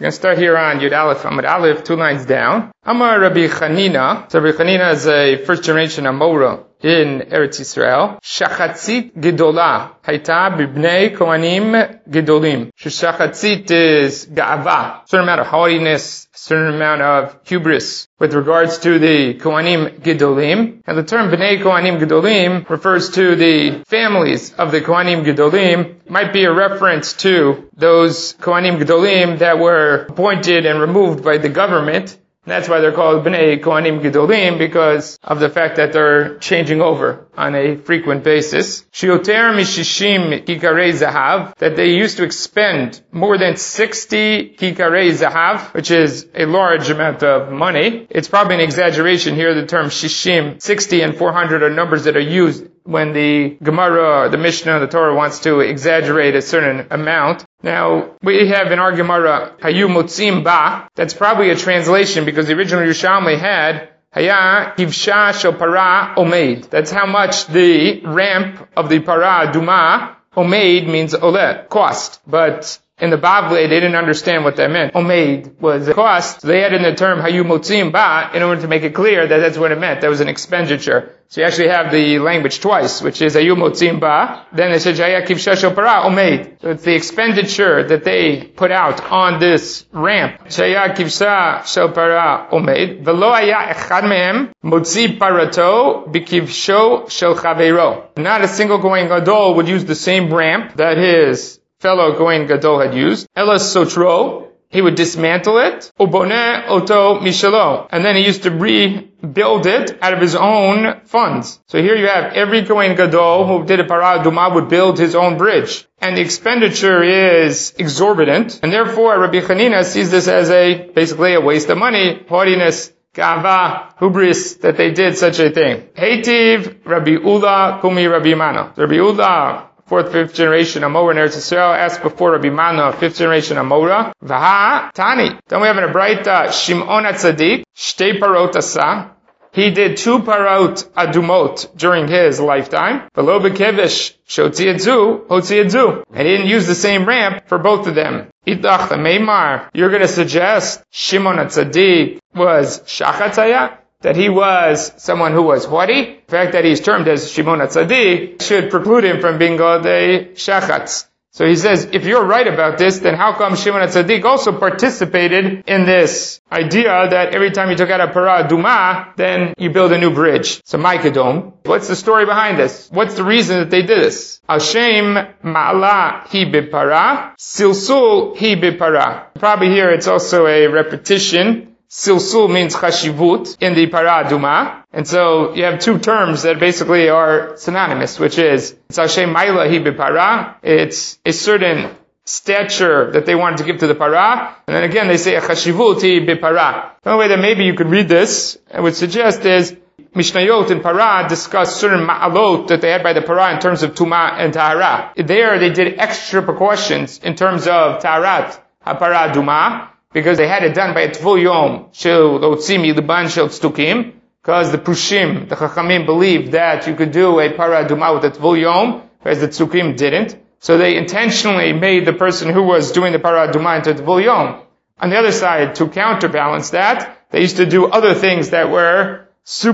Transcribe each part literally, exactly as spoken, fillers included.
We're going to start here on Yud Aleph Amud Aleph, two lines down. Amar Rabbi Chanina. So Rabbi Chanina is a first generation Amora in Eretz Yisrael. Shachatzit Gedolah Haita Bibnei Kohanim Gedolim. Shachatzit is Ga'ava, certain amount of haughtiness, certain amount of hubris with regards to the Kohanim Gedolim. And the term Bnei Kohanim Gedolim refers to the families of the Kohanim Gedolim. Might be a reference to those Kohanim Gedolim that were appointed and removed by the government. And that's why they're called Bnei Kohanim Gedolim, because of the fact that they're changing over on a frequent basis. Shioter mishishim kikarei zahav, that they used to expend more than sixty kikarei zahav, which is a large amount of money. It's probably an exaggeration here. The term shishim, sixty and four hundred are numbers that are used when the Gemara, the Mishnah, the Torah wants to exaggerate a certain amount. Now, we have in our Gemara, Hayu Motzim Ba. That's probably a translation because the original Yerushalmi had Haya Kivsha Shel Para Omeid. That's how much the ramp of the Para Duma, Omeid means Ole, cost. But in the Bavli, they didn't understand what that meant. Omeid was a cost. So they added in the term Hayu Motzim Ba in order to make it clear that that's what it meant. That was an expenditure. So you actually have the language twice, which is Hayu Motzim Ba. Then they said Haya Kivsha Shel Para Omeid. So it's the expenditure that they put out on this ramp. Haya Kivsha Shel Para Omeid. V'lo haya echad mehem motzi parato b'kivsho shel chaveiro. Not a single Kohen Gadol would use the same ramp that his fellow Kohen Gadol had used. Ela sotro, he would dismantle it. Uboneh oto mishalo, and then he used to rebuild it out of his own funds. So here you have every Kohen Gadol who did a Parah Duma would build his own bridge. And the expenditure is exorbitant, and therefore Rabbi Chanina sees this as a, basically a waste of money, haughtiness, Gava, hubris, that they did such a thing. Heitiv Rabbi Ula Kumi Rabbi Mano. Rabbi Ula, fourth, fifth generation Amora in Eretz Yisrael, asked before Rabbi Mana, fifth generation Amora, Vaha Tani. Then we have in a Braita, Shimon HaTzadik, Shtei Parot Asa. He did two parot adumot during his lifetime. V'lo bekevesh shotzi edzu, hotzi edzu. And he didn't use the same ramp for both of them. Idach meimar. You're going to suggest Shimon HaTzadik was shachatzaya? That he was someone who was haughty. The fact that he's termed as Shimon HaTzadik should preclude him from being called a shachatz. So he says, if you're right about this, then how come Shimon HaTzadik also participated in this idea that every time you took out a parah duma, then you build a new bridge? So Ma'ikadom. What's the story behind this? What's the reason that they did this? Hashem ma'ala hi bipara, silsul hi bipara. Probably here it's also a repetition. Silsul means chashivut in the Parah Duma. And so you have two terms that basically are synonymous, which is, it's Hashem Maila Hi B'Parah. It's a certain stature that they wanted to give to the Parah. And then again they say, chashivut Hi B'Parah. The only way that maybe you could read this, I would suggest is, Mishnayot and Parah discuss certain ma'alot that they had by the Parah in terms of Tuma and Tahara. There they did extra precautions in terms of Taharat HaParah Duma, because they had it done by a Tvul Yom Shel Lotzim Yilban Shel Tztukim, because the Prushim, the Chachamim, believed that you could do a Parah Duma with a Tvul Yom, whereas the Tzukim didn't. So they intentionally made the person who was doing the Parah Duma into Tvul Yom. On the other side, to counterbalance that, they used to do other things that were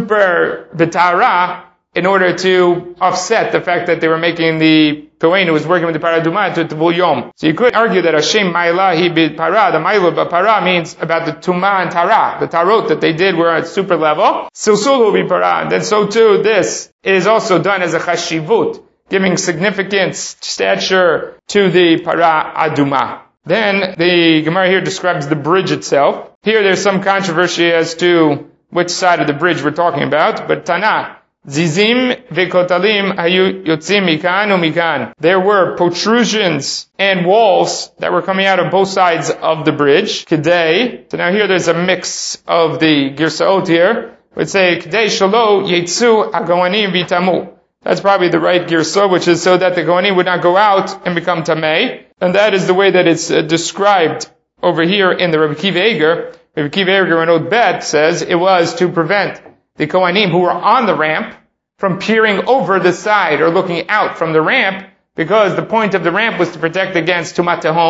super B'Tara in order to offset the fact that they were making the Kohen who was working with the Parah Duma to Tvul Yom. So you could argue that Hashem Ma'ila Hi B'Parah, the Ma'ila B'Parah means about the Tuma and Tara. The Tarot that they did were at super level. Silsul B'Parah. And then so too, this is also done as a chashivut, giving significance, stature to the Parah Aduma. Then the Gemara here describes the bridge itself. Here there's some controversy as to which side of the bridge we're talking about, but Tana, Zizim vekotalim hayu yotzim mikan umikan. There were protrusions and walls that were coming out of both sides of the bridge. Kedei. So now here there's a mix of the girsaot here. We'd say Kedei shalo yetzu hagoanim vitamu. That's probably the right girsa, which is so that the goanim would not go out and become tamei. And that is the way that it's uh, described over here in the Rabbi Kiva Eger. Rabbi Kiva Eger in Od Bet says it was to prevent the Kohanim who were on the ramp from peering over the side or looking out from the ramp, because the point of the ramp was to protect against Tumat Tehom,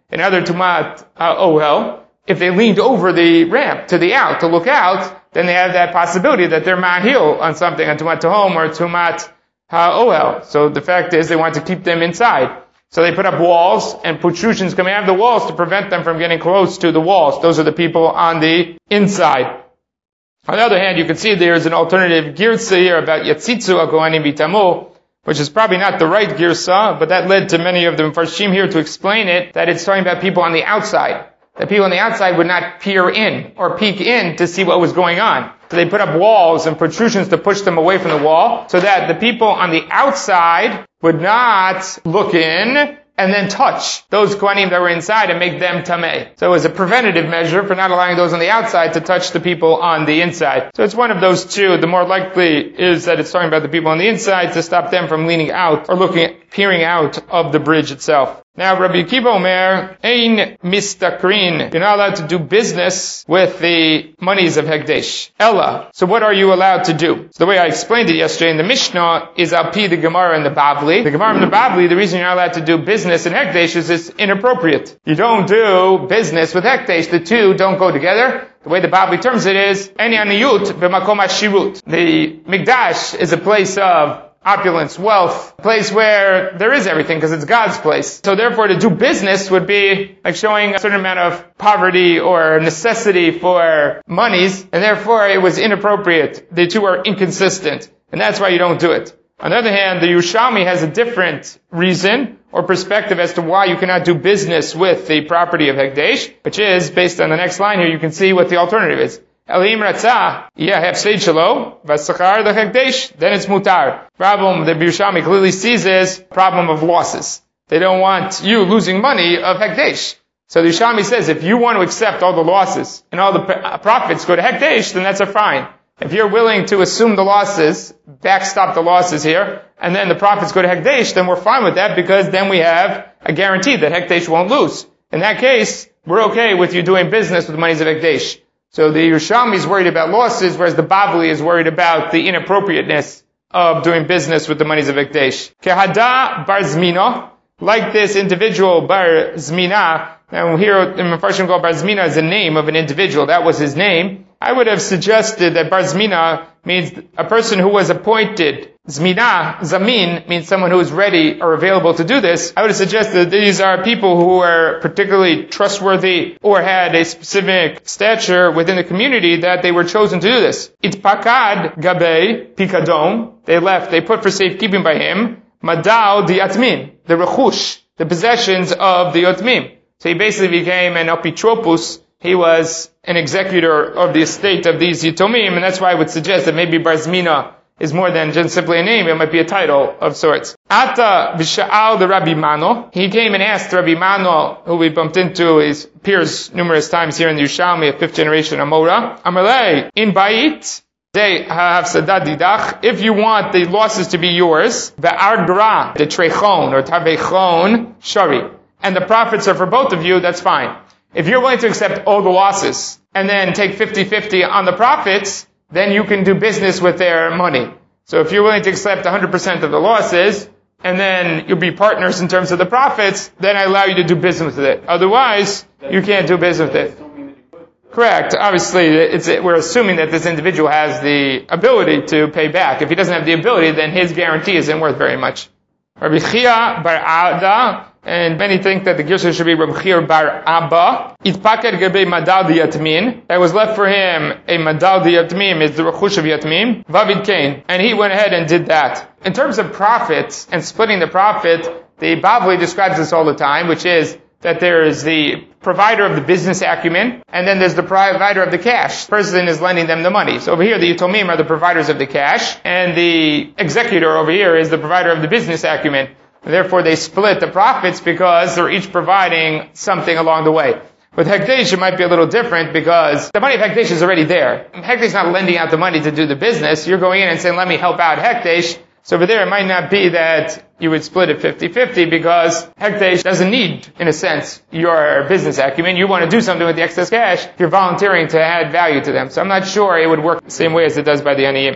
and other tumat uh, ohel, if they leaned over the ramp to the out to look out, then they have that possibility that they're mahil on something, on tumat tahom or tumat ohel. So the fact is they want to keep them inside. So they put up walls and protrusions coming out of the walls to prevent them from getting close to the walls. Those are the people on the inside. On the other hand, you can see there's an alternative girsa here about Yatzitzu HaKohanim Bitamu, which is probably not the right girsa, but that led to many of the Mfarshim here to explain it, that it's talking about people on the outside. That people on the outside would not peer in or peek in to see what was going on. So they put up walls and protrusions to push them away from the wall, so that the people on the outside would not look in and then touch those Kohanim that were inside and make them tameh. So it was a preventative measure for not allowing those on the outside to touch the people on the inside. So it's one of those two. The more likely is that it's talking about the people on the inside to stop them from leaning out or looking, peering out of the bridge itself. Now, Rabbi Akiva Omer, Ein mistakrin. You're not allowed to do business with the monies of Hekdesh. Ella. So what are you allowed to do? So the way I explained it yesterday in the Mishnah is Al Pi the Gemara and the Bavli. The Gemara and the Bavli, the reason you're not allowed to do business in Hekdesh is it's inappropriate. You don't do business with Hekdesh. The two don't go together. The way the Bavli terms it is, Eni aniyut b'makom hashirut. The Mikdash is a place of opulence, wealth, a place where there is everything because it's God's place. So therefore to do business would be like showing a certain amount of poverty or necessity for monies, and therefore it was inappropriate. The two are inconsistent, and that's why you don't do it. On the other hand, the Yerushalmi has a different reason or perspective as to why you cannot do business with the property of Hekdesh, which is, based on the next line here, you can see what the alternative is. Elim Ratzah, yeah, hafseid shelo, vasachar the Hekdesh, then it's mutar. Problem that Yerushalmi clearly sees is problem of losses. They don't want you losing money of Hekdesh. So the Yerushalmi says, if you want to accept all the losses and all the profits go to Hekdesh, then that's a fine. If you're willing to assume the losses, backstop the losses here, and then the profits go to Hekdesh, then we're fine with that because then we have a guarantee that Hekdesh won't lose. In that case, we're okay with you doing business with the monies of Hekdesh. So the Yerushalmi is worried about losses, whereas the Bavli is worried about the inappropriateness of doing business with the monies of Hekdesh. Kehada bar Zmina, like this individual bar Zmina. Now here in Mefarshim called bar Zmina is the name of an individual. That was his name. I would have suggested that bar Zmina means a person who was appointed. Zmina, Zamin, means someone who is ready or available to do this. I would have suggested that these are people who are particularly trustworthy or had a specific stature within the community that they were chosen to do this. Itpakad gabe pikadon. They left, they put for safekeeping by him, madao di atmin, the rechush, the possessions of the otmim. So he basically became an opitropus. He was an executor of the estate of these Yitomim, and that's why I would suggest that maybe bar Zmina is more than just simply a name, it might be a title of sorts. Ata v'sha'al the Rabbi Mano. He came and asked Rabbi Mano, who we bumped into, his peers numerous times here in the Yerushalmi, a fifth generation Amora. Amalei, in Bait, they have sadat didach, if you want the losses to be yours, ve'ardra, the trechon, or tavechon, shari. And the profits are for both of you, that's fine. If you're willing to accept all the losses, and then take fifty-fifty on the profits, then you can do business with their money. So if you're willing to accept one hundred percent of the losses, and then you'll be partners in terms of the profits, then I allow you to do business with it. Otherwise, you can't do business with it. Correct. Obviously, it's, we're assuming that this individual has the ability to pay back. If he doesn't have the ability, then his guarantee isn't worth very much. Rabbi Chia bar Ada, and many think that the Girsa should be Rabbi Chia bar Abba. Itpaker gebe madal di yatmin. That was left for him a madal di yatmin, is the rechush of yatmin. Vavid kain. And he went ahead and did that. In terms of profits and splitting the profit, the Bavli describes this all the time, which is that there is the provider of the business acumen, and then there's the provider of the cash. The person is lending them the money. So over here, the Yitomim are the providers of the cash, and the executor over here is the provider of the business acumen. And therefore, they split the profits because they're each providing something along the way. With Hekdesh, it might be a little different because the money of Hekdesh is already there. Hekdesh is not lending out the money to do the business. You're going in and saying, let me help out Hekdesh. So over there, it might not be that you would split it fifty-fifty because Hekdesh doesn't need, in a sense, your business acumen. You want to do something with the excess cash, you're volunteering to add value to them. So I'm not sure it would work the same way as it does by the Aniyim.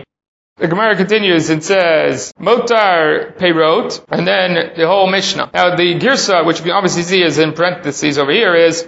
The Gemara continues and says, Motar Peirot, and then the whole Mishnah. Now the Girsa, which you can obviously see is in parentheses over here, is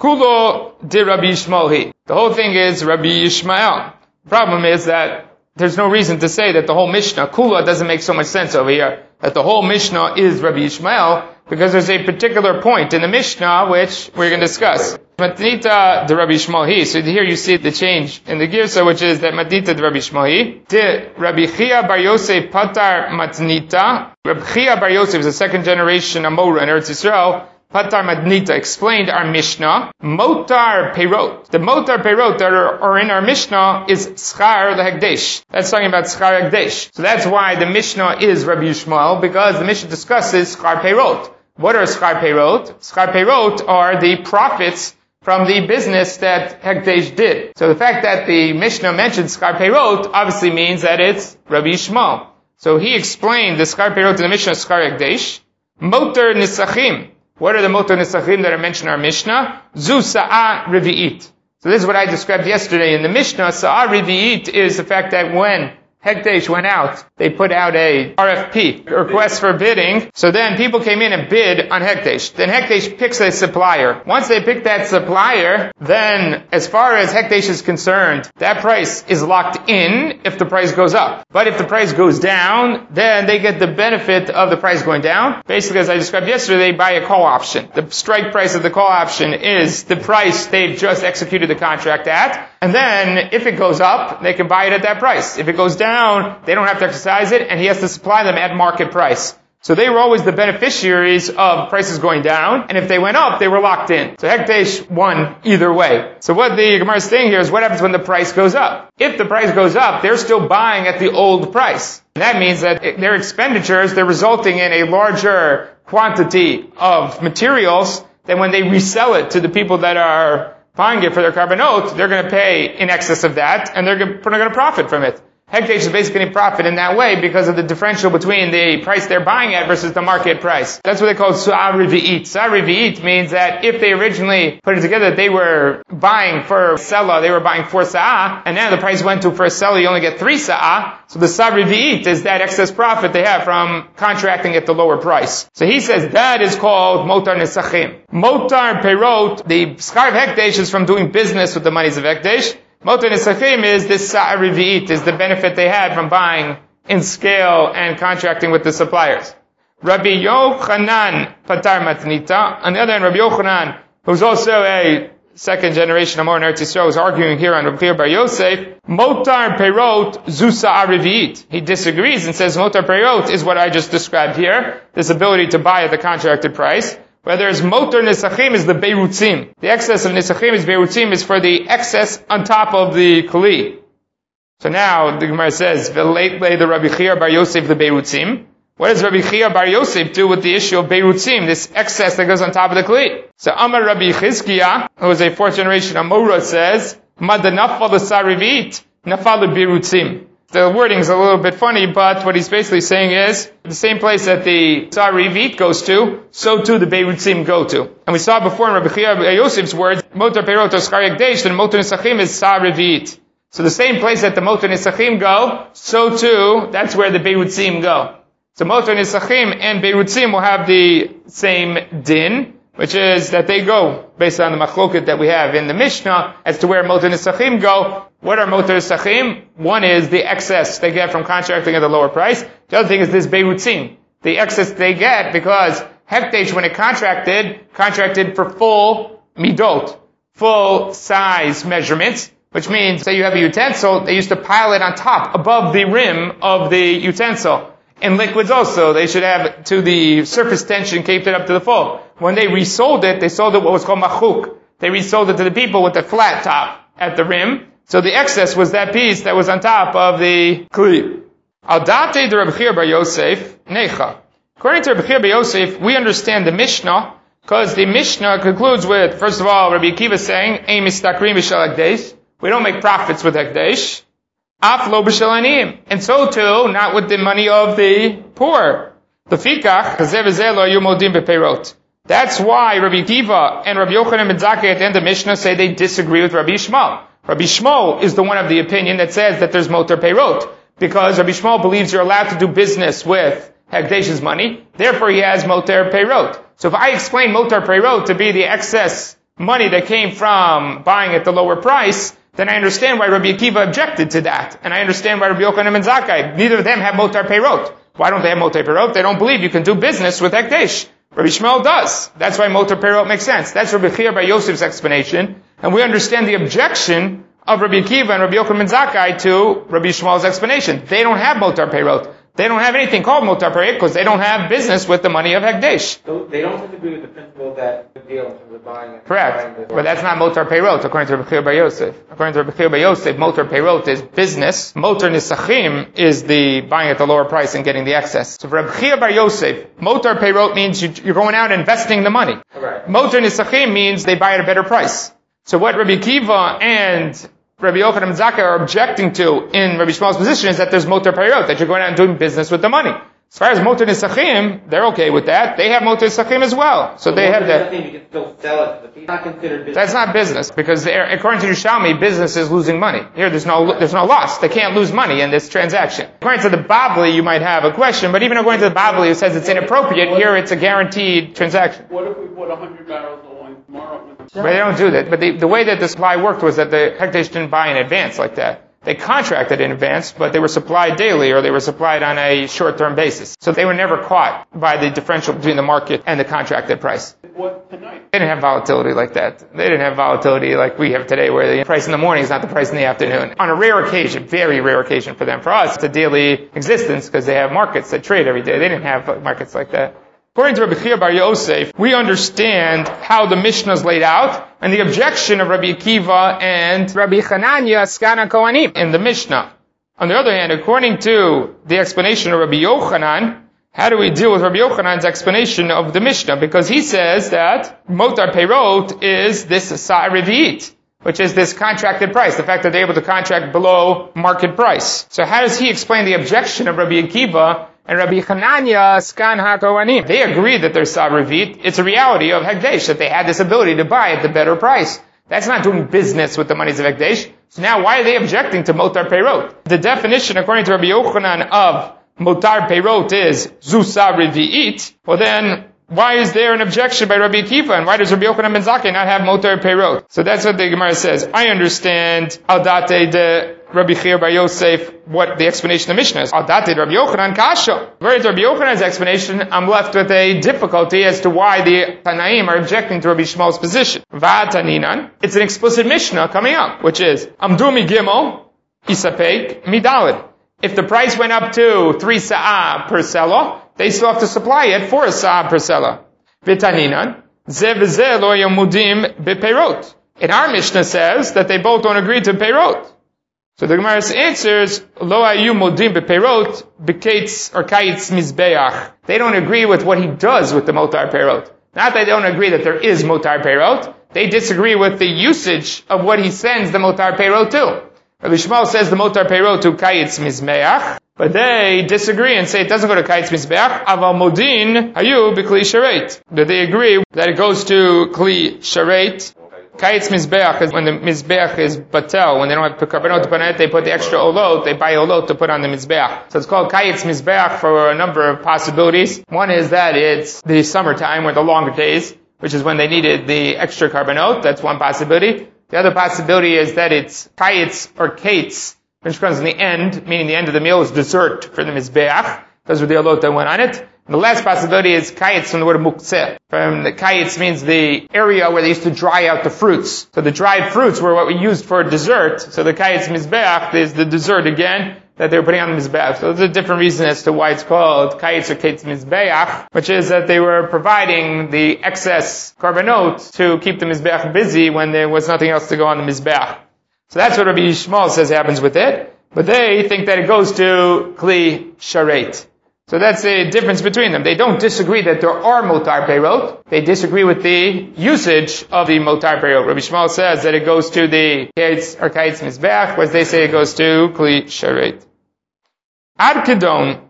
Kulo de Rabbi Yishmael. The whole thing is Rabbi Yishmael. The problem is that there's no reason to say that the whole Mishnah, Kula, doesn't make so much sense over here, that the whole Mishnah is Rabbi Yishmael, because there's a particular point in the Mishnah which we're going to discuss. Matnita de Rabbi Yishmael. So here you see the change in the Girsa, which is that Matnita de Rabbi Yishmael. De Rabbi Chia bar Yosef patar matnita. Rabbi Chia bar Yosef is a second generation Amora in Eretz Yisrael. Patar Madnita explained our Mishnah. Motar Peirot. The Motar Peirot that are, are in our Mishnah is Schar Lehekdesh. That's talking about Schar Hekdesh. So that's why the Mishnah is Rabbi Yishmael, because the Mishnah discusses Schar Peirot. What are Schar Peirot? Schar Peirot are the profits from the business that Hekdesh did. So the fact that the Mishnah mentions Schar Peirot obviously means that it's Rabbi Yishmael. So he explained the Schar Peirot in the Mishnah Schar Hekdesh. Motar Nisachim. What are the motar nisachim that are mentioned in our Mishnah? Zu sa'ah revi'it. So this is what I described yesterday in the Mishnah. Sa'ah revi'it is the fact that when Hekdesh went out, they put out a R F P, request for bidding. So then people came in and bid on Hekdesh. Then Hekdesh picks a supplier. Once they pick that supplier, then as far as Hekdesh is concerned, that price is locked in if the price goes up. But if the price goes down, then they get the benefit of the price going down. Basically, as I described yesterday, they buy a call option. The strike price of the call option is the price they've just executed the contract at. And then if it goes up, they can buy it at that price. If it goes down, Down, they don't have to exercise it, and he has to supply them at market price. So they were always the beneficiaries of prices going down, and if they went up, they were locked in. So Hekdesh won either way. So what the Gemara is saying here is what happens when the price goes up? If the price goes up, they're still buying at the old price. And that means that their expenditures, they're resulting in a larger quantity of materials than when they resell it to the people that are buying it for their carbonate. They're going to pay in excess of that, and they're going to profit from it. Hekdesh is basically going to profit in that way because of the differential between the price they're buying at versus the market price. That's what they call Su'ah Revi'it. Su'ah Revi'it means that if they originally put it together, they were buying for Sela, they were buying four Sa'ah, and now the price went to for a Sela, you only get three Sa'ah. So the Su'ah Revi'it is that excess profit they have from contracting at the lower price. So he says that is called Motar Nesachim. Motar Peirot, the Schar of Hekdesh is from doing business with the monies of Hekdesh. Motar Nisachim is this Sa'ah Revi'it, is the benefit they had from buying in scale and contracting with the suppliers. Rabbi Yochanan Patar Matnita. On the other hand, Rabbi Yochanan, who's also a second generation Amor in Eretz Yisrael, is arguing here on Rabbi Chia bar Yosef, Motar Peirot Zu Sa'ah Revi'it. He disagrees and says Motar Peirot is what I just described here, this ability to buy at the contracted price. Whereas Motar Nisachim is the Beirutzim. The excess of Nisachim is Beirutzim is for the excess on top of the Kli. So now the Gemara says, V'leitlei the Rabbi Chia bar Yosef the Beirutzim. What does Rabbi Chia bar Yosef do with the issue of Beirutzim, this excess that goes on top of the Kli? So Amar Rabbi Chizkiah, who is a fourth generation Amora, says, Mada nafal l'sarivit, nafal l'Beirutzim. The wording is a little bit funny, but what he's basically saying is, the same place that the Sarivit goes to, so too the Beirutzim go to. And we saw before in Rabbi Chia bar Yosef's words, Motar Peirot Schar Hekdesh, and Motar Nisachim is Sarivit. So the same place that the Motar Nisachim go, so too, that's where the Beirutzim go. So Motar Nisachim and Beirutzim will have the same din, which is that they go based on the machloket that we have in the Mishnah as to where Motar Nisachim go. What are Motar Nisachim? One is the excess they get from contracting at a lower price. The other thing is this Beirutzim, the excess they get because Hekdesh, when it contracted, contracted for full midot, full size measurements, which means that you have a utensil, they used to pile it on top, above the rim of the utensil. In liquids also, they should have to the surface tension, caped it up to the full. When they resold it, they sold it what was called machuk. They resold it to the people with the flat top at the rim. So the excess was that piece that was on top of the kli. Al date de Rabbi Chia bar Yosef, necha. According to Rabbi Chia bar Yosef, we understand the Mishnah, because the Mishnah concludes with, first of all, Rabbi Akiva saying, Ein mistakrim b'shel Hekdesh. We don't make profits with Hekdesh. Af lo b'shel aniyim. And so too, not with the money of the poor. Lefikach, chazev v'zeh lo hayu modim b'peirot. That's why Rabbi Akiva and Rabbi Yochanan ben Zakkai at the end of the Mishnah say they disagree with Rabbi Yishmael. Rabbi Yishmael is the one of the opinion that says that there's Motar Peirot. because Rabbi Shmuel believes you're allowed to do business with Hekdesh's money, therefore he has Moter Peirot. So if I explain Moter Peirot to be the excess money that came from buying at the lower price, then I understand why Rabbi Akiva objected to that. And I understand why Rabbi Yochanan and Zakkai, neither of them have Moter Peirot. Why don't they have Moter Peirot? They don't believe you can do business with Hekdesh. Rabbi Shmuel does. That's why Moter Peirot makes sense. That's Rabbi Chia Bar Yosef's explanation. And we understand the objection of Rabbi Akiva and Rabbi Yochanan and Zakkai to Rabbi Shmuel's explanation. They don't have Moter Peirot. They don't have anything called Moter Peirot because they don't have business with the money of Hekdesh. So they don't disagree with the principle that the deal in terms of buying and Correct. buying the But that's not Moter Peirot, according to Rabbi Chia Bar Yosef. According to Rabbi Chia Bar Yosef, Moter Peirot is business. Moter Nisachim is the buying at the lower price and getting the excess. So for Rabbi Chia Bar Yosef, Moter Peirot means you, you're going out and investing the money. Right. Moter Nisachim means they buy at a better price. So what Rabbi Akiva and Rabbi Yochanan and Zakkai are objecting to in Rabbi Shmuel's position is that there's Moter Peirot, that you're going out and doing business with the money. As far as Moter Nisachim, they're okay with that. They have Moter Nisachim as well. So, so they have that. You can still sell it, but it's not considered business. That's not business, because according to Yerushalmi, business is losing money. Here, there's no, there's no loss. They can't lose money in this transaction. According to the Babli, you might have a question, but even according to the Babli, it says it's inappropriate. Here, it's a guaranteed transaction. What if we put one hundred barrels of oil tomorrow? But they don't do that. But the, the way that the supply worked was that the Hekdesh didn't buy in advance like that. They contracted in advance, but they were supplied daily or they were supplied on a short-term basis. So they were never caught by the differential between the market and the contracted price. What tonight? They didn't have volatility like that. They didn't have volatility like we have today, where the price in the morning is not the price in the afternoon. On a rare occasion, very rare occasion for them. For us, it's a daily existence because they have markets that trade every day. They didn't have markets like that. According to Rabbi Chia Bar Yosef, we understand how the Mishnah is laid out and the objection of Rabbi Akiva and Rabbi Chananya Skana Kohanim in the Mishnah. On the other hand, according to the explanation of Rabbi Yochanan, how do we deal with Rabbi Yochanan's explanation of the Mishnah? Because he says that Motar Peirot is this Sa'a Revi'it, which is this contracted price, the fact that they're able to contract below market price. So how does he explain the objection of Rabbi Akiva and Rabbi Chananya Skan HaKohanim? They agree that there's Sa'a Revi'it. It's a reality of Hekdesh, that they had this ability to buy at the better price. That's not doing business with the monies of Hekdesh. So now why are they objecting to Motar Peirot? The definition, according to Rabbi Yochanan, of Motar Peirot is Zu Sa'a Revi'it. Well then, why is there an objection by Rabbi Akiva, and why does Rabbi Yochanan ben Zakkai not have Motar Peirot? So that's what the Gemara says. I understand Al Date de Rabbi Chia Bar Yosef, what the explanation of the Mishnah is. Al Date de Rabbi Yochanan Kasha. According to Rabbi Yochanan's explanation, I'm left with a difficulty as to why the Tanaim are objecting to Rabbi Shmuel's position. Va'ataninan. It's an explicit Mishnah coming up, which is Amdu mi Gimel, Isapek, Midalid. If the price went up to three sa'ah per selah, they still have to supply it for a sa'ah per selah. V'taninan, ze v'ze lo yamudim bepeirot. And our Mishnah says that they both don't agree to peirot. So the Gemara answers, lo ayu mudim bepeirot, bekates or kaitz mizbeach. They don't agree with what he does with the motar peirot. Not that they don't agree that there is motar peirot. They disagree with the usage of what he sends the motar peirot to. Rabbi Shmuel says the motar peirot to kayitz mizbeach, but they disagree and say it doesn't go to kayitz mizbeach. Aval modin hayu b'kli sharet. That they agree that it goes to kli sharet. Kayitz mizbeach is when the mizbeach is batel, when they don't have karbanot to put on it, they put the extra olot, they buy olot to put on the mizbeach. So it's called kayitz mizbeach for a number of possibilities. One is that it's the summertime or the longer days, which is when they needed the extra karbanot. That's one possibility. The other possibility is that it's kayitz or kates, which comes in the end, meaning the end of the meal is dessert for the mizbeach. Those were the olot that went on it. And the last possibility is kayitz from the word mukseh. From the kayitz means the area where they used to dry out the fruits. So the dried fruits were what we used for dessert. So the kayitz mizbeach is the dessert again that they were putting on the mizbeach. So there's a different reason as to why it's called kayitz or kates mizbeach, which is that they were providing the excess karbanot to keep the mizbeach busy when there was nothing else to go on the mizbeach. So that's what Rabbi Yishmael says happens with it. But they think that it goes to kli sharet. So that's the difference between them. They don't disagree that there are motar peirot. They disagree with the usage of the motar peirot. Rabbi Shmuel says that it goes to the kates or kates mizbeach, whereas they say it goes to kli sharet. Ad kedon,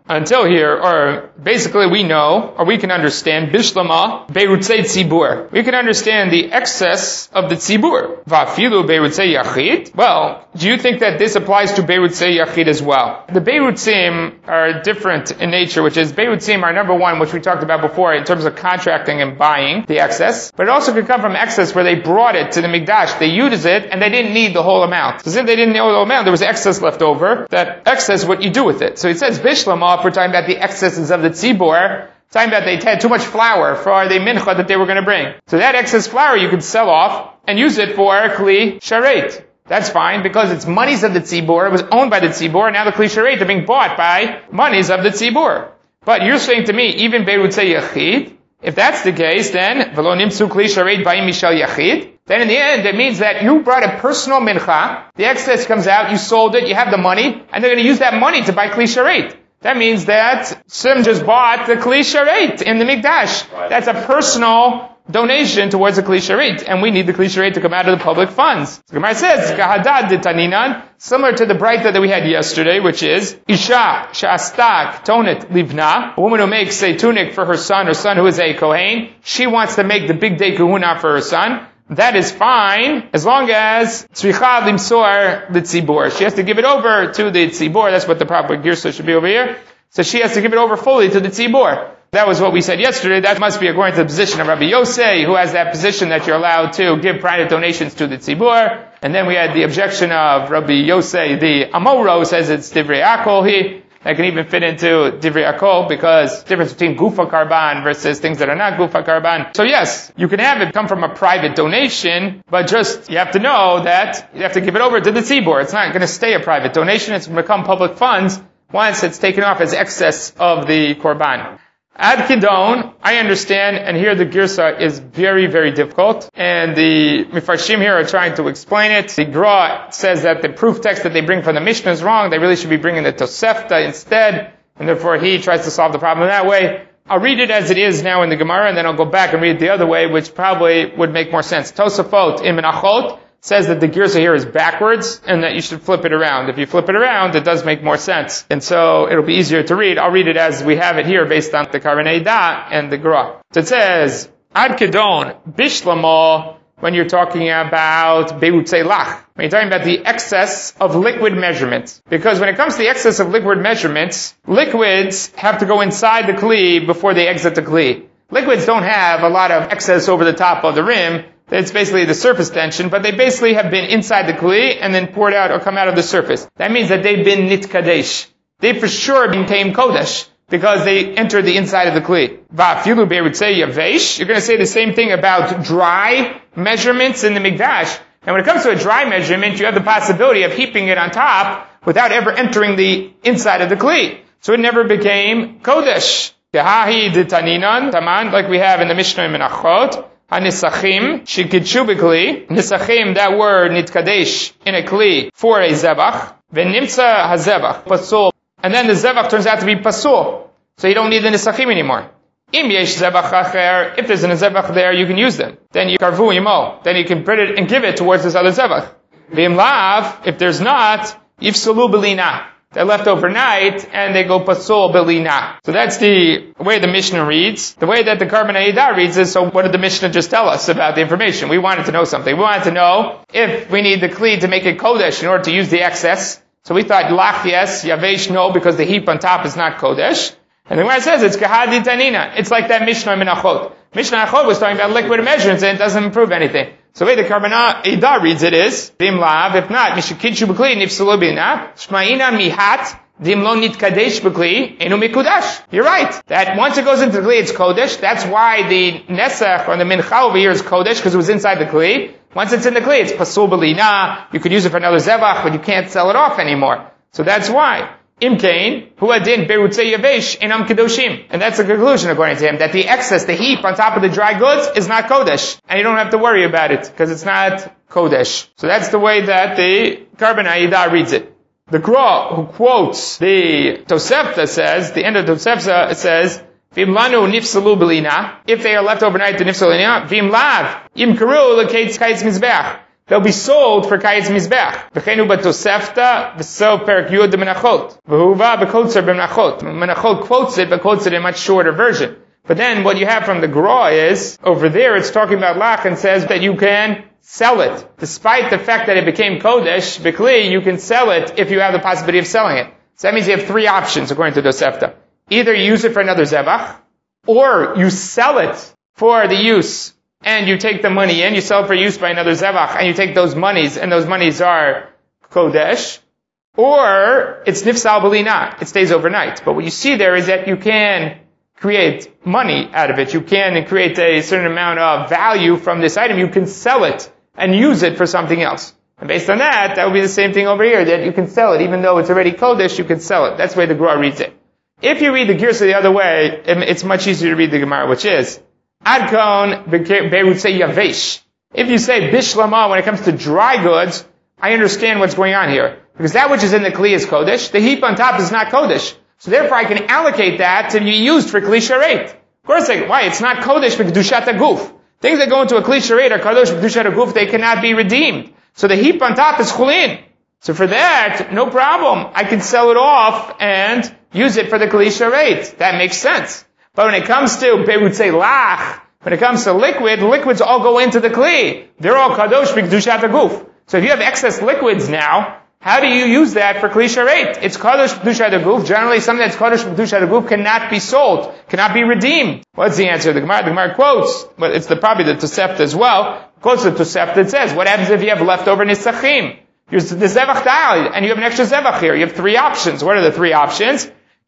until here, or basically we know, or we can understand, Bishlama Beirutzei Tzibur. We can understand the excess of the Tzibur. Va'afilu Beirutzei Yachid. Well, do you think that this applies to Beirutzei Yachid as well? The Beirutzim are different in nature, which is Beirutzim are number one, which we talked about before in terms of contracting and buying the excess, but it also could come from excess where they brought it to the Mikdash, they used it, and they didn't need the whole amount. So since they didn't need the whole amount, there was excess left over. That excess, what you do with it. So it says Bishlama, if we're talking about the excesses of the Tzibur, talking about they had too much flour for the mincha that they were going to bring. So that excess flour you could sell off and use it for Kli Sharet. That's fine, because it's monies of the Tzibur, it was owned by the Tzibur, and now the Kli Sharet are being bought by monies of the Tzibur. But you're saying to me, even Beirutzei Yachid, if that's the case, then V'lo nimtzu Kli Sharet ba'im mishal Yachid, then in the end it means that you brought a personal mincha, the excess comes out, you sold it, you have the money, and they're going to use that money to buy Kli Sharet. That means that Sim just bought the Kli Sharet in the Mikdash. Right. That's a personal donation towards the Kli Sharet, and we need the Kli Sharet to come out of the public funds. The Gemara says, Kahadad de Taninan, similar to the Braita that we had yesterday, which is, Isha Shastak Tonet Livna, a woman who makes a tunic for her son, her son who is a Kohen, she wants to make the big day kahuna for her son. That is fine, as long as tzricha limsor l'tzibur. She has to give it over to the tzibur. That's what the proper girsa should be over here. So she has to give it over fully to the tzibur. That was what we said yesterday. That must be according to the position of Rabbi Yosei, who has that position that you're allowed to give private donations to the tzibur. And then we had the objection of Rabbi Yosei, the Amoro, says it's divrei akol he. That can even fit into Divrei Akol, because difference between Gufa Karban versus things that are not Gufa Karban. So yes, you can have it come from a private donation, but just, you have to know that you have to give it over to the Tzibur. It's not going to stay a private donation, it's going to become public funds once it's taken off as excess of the Korban. Ad Kidon, I understand, and here the Girsa is very, very difficult, and the Mefarshim here are trying to explain it. The Gra says that the proof text that they bring from the Mishnah is wrong, they really should be bringing the Tosefta instead, and therefore he tries to solve the problem that way. I'll read it as it is now in the Gemara, and then I'll go back and read it the other way, which probably would make more sense. Tosafot in Menachot says that the Girsa here is backwards, and that you should flip it around. If you flip it around, it does make more sense. And so, it'll be easier to read. I'll read it as we have it here, based on the Karbanei Da and the Gra. So it says, Ad Kedon, Bishlamo, when you're talking about Beirutzei Lach, when you're talking about the excess of liquid measurements. Because when it comes to the excess of liquid measurements, liquids have to go inside the Kli before they exit the Kli. Liquids don't have a lot of excess over the top of the rim. It's basically the surface tension, but they basically have been inside the Kli and then poured out or come out of the surface. That means that they've been nitkadesh. They for sure became kodesh because they entered the inside of the Kli. Va'afilu beirutzei yavesh. You're going to say the same thing about dry measurements in the Mikdash. And when it comes to a dry measurement, you have the possibility of heaping it on top without ever entering the inside of the Kli. So it never became kodesh. Kehahi d'taninan taman, like we have in the Mishnah in Menachot. HaNisachim, shikitshu b'kli. Nisachim, that word, nitkadesh, in a kli, for a zebach. V'nimtza hazebach, pasul. And then the zebach turns out to be pasul. So you don't need the nisachim anymore. Im yesh zebach acher, if there's a zebach there, you can use them. Then you karvu yimo. Then you can put it and give it towards this other zebach. V'im lav, if there's not, yifsulu b'lina. They're left overnight, and they go pasul belina. So that's the way the Mishnah reads. The way that the Karbanei Da reads is, so what did the Mishnah just tell us about the information? We wanted to know something. We wanted to know if we need the Kli to make it Kodesh in order to use the excess. So we thought Lach yes, Yavesh no, because the heap on top is not Kodesh. And the Gemara says it's Kahadi Tanina. It's like that Mishnah in Menachot. Mishnah Achot was talking about liquid measurements, and it doesn't improve anything. So the way the Karbanei Da reads it is, Bim lav, if not, Mishikidshu b'kli, nifsulu b'ina, Shma'ina mihat, Dim lo nitkadesh b'kli, enu mikudash. You're right. That once it goes into the Kli, it's Kodesh. That's why the Nesach, or the Mincha over here is Kodesh, because it was inside the Kli. Once it's in the Kli, it's pasul b'lina. You could use it for another Zevach, but you can't sell it off anymore. So that's why. Imkain, hu adin beirutzei yavesh enam kedoshim. And that's the conclusion according to him, that the excess, the heap on top of the dry goods is not kodesh. And you don't have to worry about it, because it's not kodesh. So that's the way that the Karbanei Da reads it. The Gra, who quotes the Tosefta, says, the end of Tosefta, it says, Vim lanu nifsalu b'lina. If they are left overnight to nifsalu b'lina, vim lav, im karu l'kaitz kaitz mizbeach. they'll be sold for Kayetz Mizbech. V'cheinu b'tosefta v'so perik yud menachot. V'huva b'kotzer b'menachot. Menachot quotes it, but quotes it in a much shorter version. But then what you have from the Gra is, over there it's talking about Lach and says that you can sell it. Despite the fact that it became Kodesh, B'kli, you can sell it if you have the possibility of selling it. So that means you have three options according to Tosefta. Either you use it for another Zevach, or you sell it for the use, and you take the money in, you sell it for use by another Zevach, and you take those monies, and those monies are Kodesh, or it's Nifsal B'lina, it stays overnight. But what you see there is that you can create money out of it. You can create a certain amount of value from this item. You can sell it and use it for something else. And based on that, that would be the same thing over here, that you can sell it. Even though it's already Kodesh, you can sell it. That's the way the Gra reads it. If you read the Girsa the other way, it's much easier to read the Gemara, which is, Adkon Beirutze Yavesh. If you say Bishlama when it comes to dry goods, I understand what's going on here. Because that which is in the Kli is Kodesh. The heap on top is not Kodesh. So therefore I can allocate that to be used for Kli Sharet. Of course, like, why? It's not Kodesh B'Kedushat HaGuf. Things that go into a Kli Sharet are Kodesh B'Kedushat HaGuf, they cannot be redeemed. So the heap on top is Chulin. So for that, no problem. I can sell it off and use it for the Kli Sharet. That makes sense. But when it comes to Beirutze Lach, when it comes to liquid, liquids all go into the Kli. They're all Kadosh B'Kedushat HaGuf. So if you have excess liquids now, how do you use that for Kli Sharet? It's Kadosh B'Kedushat HaGuf. Generally, something that's Kadosh B'Kedushat HaGuf cannot be sold, cannot be redeemed. What's the answer? The Gemara, the Gemara quotes, but it's the, probably the Tosefta as well, quotes the Tosefta that says, what happens if you have leftover Nisachim? You're the Zevach died, and you have an extra Zevach here. You have three options. What are the three options?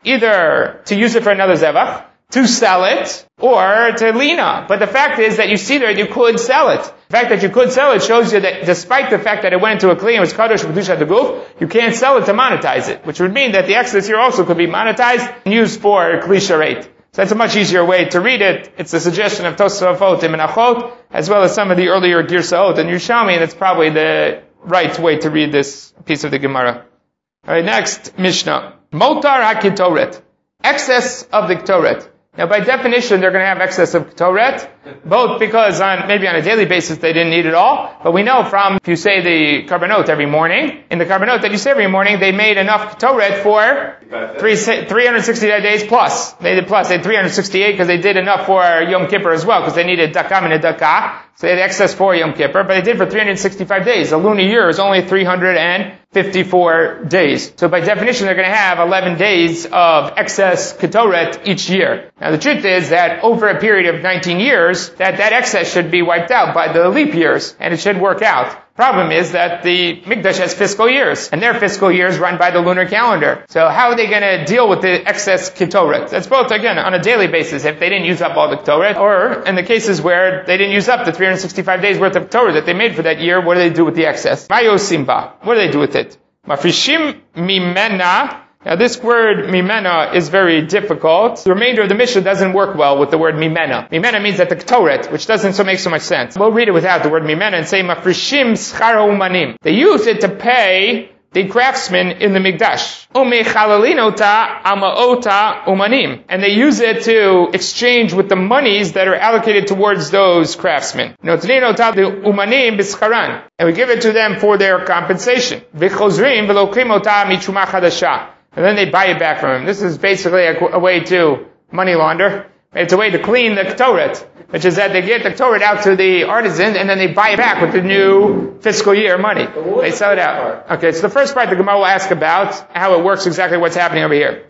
Either to use it for another Zevach, to sell it, or to lina. But the fact is that you see there you could sell it. The fact that you could sell it shows you that despite the fact that it went into a kli and was kadosh b'kedushat haguf, you can't sell it to monetize it, which would mean that the excess here also could be monetized and used for kli sharet. So that's a much easier way to read it. It's a suggestion of Tosafot and Menachot, as well as some of the earlier Girsaot and Yerushalmi, and it's probably the right way to read this piece of the Gemara. Alright, next, Mishnah. Motar HaKetoret. Excess of the Ketoret. Now, by definition, they're going to have excess of Ketoret, both because on, maybe on a daily basis they didn't need it all, but we know from, if you say the Karbanot every morning, in the Karbanot that you say every morning, they made enough Ketoret for three, three hundred sixty-five days plus. They did plus, they had three hundred sixty-eight because they did enough for Yom Kippur as well, because they needed Dakam and a Dakah, so they had excess for Yom Kippur, but they did for three hundred sixty-five days. A lunar year is only three hundred fifty-four days. So by definition, they're going to have eleven days of excess Ketoret each year. Now the truth is that over a period of nineteen years, that, that excess should be wiped out by the leap years, and it should work out. Problem is that the Mikdash has fiscal years, and their fiscal years run by the lunar calendar. So how are they going to deal with the excess Ketoret? That's both, again, on a daily basis, if they didn't use up all the Ketoret, or in the cases where they didn't use up the three hundred sixty-five days worth of Ketoret that they made for that year, what do they do with the excess? Mayo Simba. What do they do with it? Mafrishim mimena. Now this word mimena is very difficult. The remainder of the Mishnah doesn't work well with the word mimena. Mimena means that the Ketoret, which doesn't so make so much sense. We'll read it without the word mimena and say mafrishim schar umanim. They use it to pay the craftsmen in the Mikdash. Umechalalinota amaota umanim. And they use it to exchange with the monies that are allocated towards those craftsmen. Notlinota the umanim bischaran. And we give it to them for their compensation. V'chozrim v'lokrimota mitruma chadasha. And then they buy it back from him. This is basically a, a way to money launder. It's a way to clean the Ketoret, which is that they get the Ketoret out to the artisan and then they buy it back with the new fiscal year money. They sell it out. Okay, so the first part the Gemara will ask about how it works, exactly what's happening over here.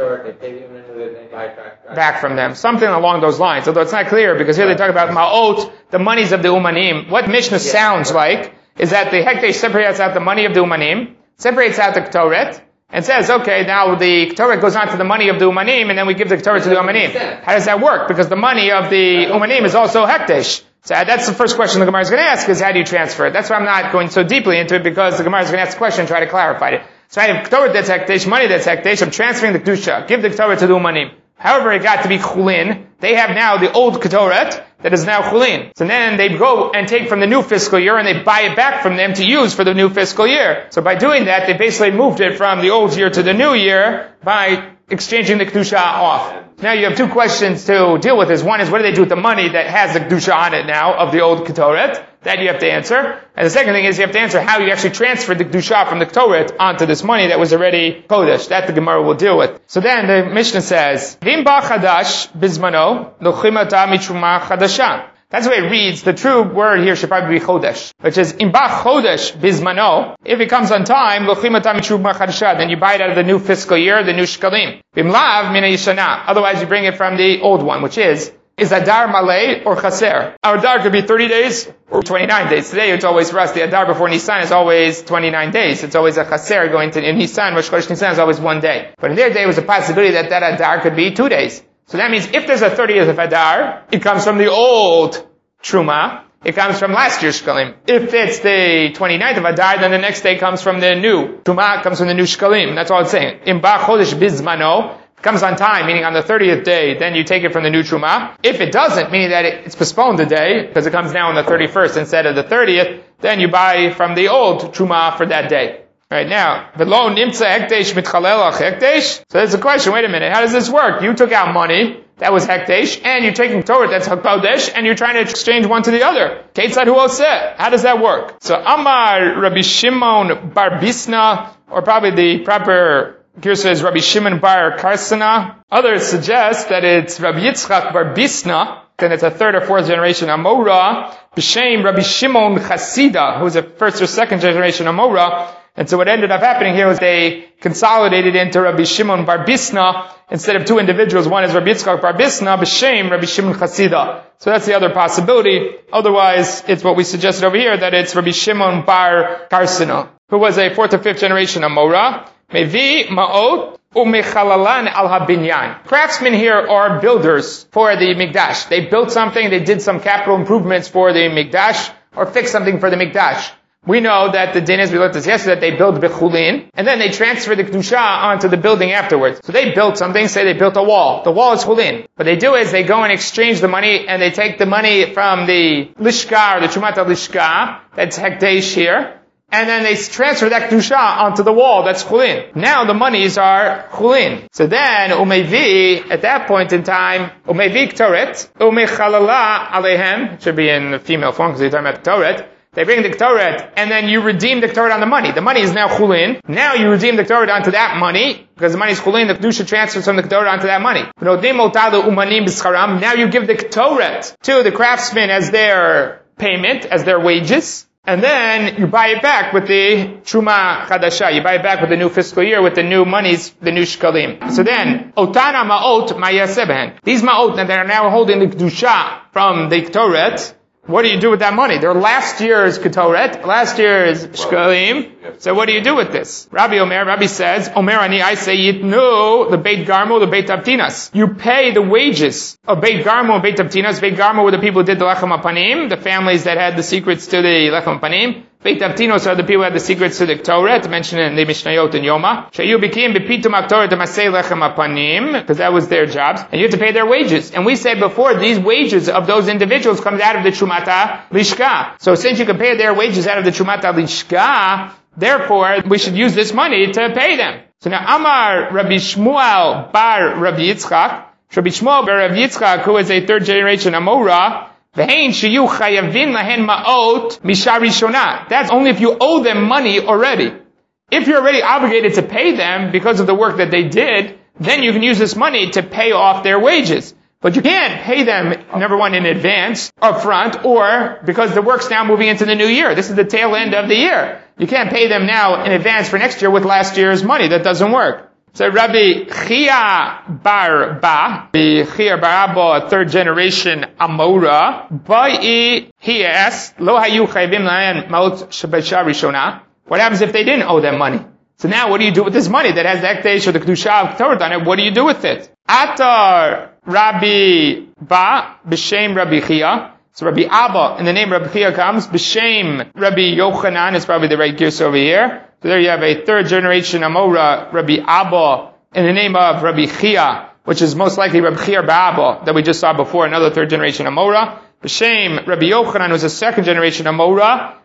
Back from them. Something along those lines, although it's not clear because here they talk about Ma'ot, the monies of the Umanim. What Mishnah sounds like is that the Hekdesh separates out the money of the Umanim, separates out the Ketoret, and says, okay, now the Ketoret goes on to the money of the Umanim, and then we give the Ketoret to the Umanim. How does that work? Because the money of the Umanim is also Hekdesh. So that's the first question the Gemara is going to ask, is how do you transfer it? That's why I'm not going so deeply into it, because the Gemara is going to ask the question and try to clarify it. So I have Ketoret that's Hekdesh, money that's Hekdesh, I'm transferring the Kedusha, give the Ketoret to the Umanim. However, it got to be Chulin. They have now the old Ketoret that is now Chulin. So then they go and take from the new fiscal year and they buy it back from them to use for the new fiscal year. So by doing that, they basically moved it from the old year to the new year by exchanging the Kedusha off. Now you have two questions to deal with this. One is, what do they do with the money that has the Kedusha on it now of the old Ketoret? That you have to answer. And the second thing is you have to answer how you actually transferred the Kedusha from the Ketoret onto this money that was already Kodesh. That the Gemara will deal with. So then the Mishnah says, Vim ba chadash bizmano lochimata mitruma chadasha. That's the way it reads. The true word here should probably be chodesh, which is imba chodesh bizmano. If it comes on time, then you buy it out of the new fiscal year, the new shkalim. Bimlav mina yishana. Otherwise, you bring it from the old one, which is is adar malay or chaser. Our adar could be thirty days or twenty-nine days. Today, it's always for us. The adar before Nisan is always twenty-nine days. It's always a chaser going to in Nisan. Rosh Chodesh Nisan is always one day. But in their day, it was a possibility that that adar could be two days. So that means if there's a thirtieth of Adar, it comes from the old Truma. It comes from last year's Shkalim. If it's the twenty-ninth of Adar, then the next day comes from the new Truma, comes from the new Shkalim. That's all it's saying. In Ba Chodesh Bizmano, it comes on time, meaning on the thirtieth day, then you take it from the new Truma. If it doesn't, meaning that it's postponed a day, because it comes now on the thirty-first instead of the thirtieth, then you buy from the old Truma for that day. Right now, v'lo nimtza hekdesh mitchalel hekdesh. So there's a question, wait a minute, how does this work? You took out money, that was hekdesh, and you're taking Torah, that's hakodesh, and you're trying to exchange one to the other. Ketzad hu oseh. How does that work? So Amar Rabbi Shimon bar Bisna, or probably the proper Girsa is Rabbi Shimon bar Karsana. Others suggest that it's Rabbi Yitzchak bar Bisna, then it's a third or fourth generation Amora, b'shem Rabbi Shimon Chasida, who was a first or second generation Amora. And so what ended up happening here was they consolidated into Rabbi Shimon bar Bisna. Instead of two individuals, one is Rabbi Yitzchak bar Bisna, b'shem Rabbi Shimon Chasida. So that's the other possibility. Otherwise, it's what we suggested over here, that it's Rabbi Shimon bar Karsana, who was a fourth or fifth generation Amora. Mevi ma'ot umechalalan al habinyan. Craftsmen here are builders for the Mikdash. They built something, they did some capital improvements for the Mikdash, or fixed something for the Mikdash. We know that the din is, we looked at this yesterday, that they build bechulin, and then they transfer the kedusha onto the building afterwards. So they built something, say they built a wall. The wall is chulin. What they do is they go and exchange the money, and they take the money from the lishka, or the chumat lishka, that's hekdesh here, and then they transfer that kedusha onto the wall, that's chulin. Now the monies are chulin. So then, umevi, at that point in time, umevi ktoret, umechalala alehem, should be in the female form, because they're talking about ktoret. They bring the Ketoret, and then you redeem the Ketoret on the money. The money is now Chulin. Now you redeem the Ketoret onto that money, because the money is Chulin, the Kedusha transfers from the Ketoret onto that money. Now you give the Ketoret to the craftsmen as their payment, as their wages, and then you buy it back with the Truma Chadasha. You buy it back with the new fiscal year, with the new monies, the new Shkalim. So then, Otana Ma'ot Ma'yaseben. These Ma'ot that are now holding the Kedusha from the Ketoret, what do you do with that money? They're last year's Ketoret, last year's Shkalim. So what do you do with this? Rabbi Omer, Rabbi says, Omer ani, I say, Yitnu, the Beit Garmo, the Beit Avtinas. You pay the wages of Beit Garmo and Beit Avtinas. Beit Garmo were the people who did the Lechem HaPanim, the families that had the secrets to the Lechem HaPanim. Beit Avtinos are the people who had the secrets to the Ketoret, mentioned in the Mishnayot and Yoma. Shayu Bikim Bepitum HaKtoret Masei Lechem HaPanim, because that was their jobs, and you have to pay their wages. And we said before, these wages of those individuals comes out of the Trumata Lishka. So since you can pay their wages out of the Trumata Lishka, therefore we should use this money to pay them. So now Amar Rabbi Shmuel bar Rabbi Yitzchak, Rabbi Shmuel bar Rabbi Yitzchak, who is a third generation Amora, that's only if you owe them money already. If you're already obligated to pay them because of the work that they did, then you can use this money to pay off their wages. But you can't pay them, number one, in advance, up front, or because the work's now moving into the new year. This is the tail end of the year. You can't pay them now in advance for next year with last year's money. That doesn't work. So Rabbi Chia bar Ba, Rabbi Chia bar Abba, third generation Amora, Ba'i, he asked, Lo hayu chayvim lahen ma'ot shebesha rishona. What happens if they didn't owe them money? So now what do you do with this money that has the Ekdesh or the Kedusha of Torah on it? What do you do with it? Atar Rabbi Ba, B'Shem Rabbi Chia. So Rabbi Abba, in the name Rabbi Chia comes, B'Shem Rabbi Yochanan is probably the right gears over here. So there you have a third generation Amora, Rabbi Abba, in the name of Rabbi Chia, which is most likely Rabbi Chia bar Abba, that we just saw before, another third generation Amora. B'Shem Rabbi Yochanan was a second generation Amora,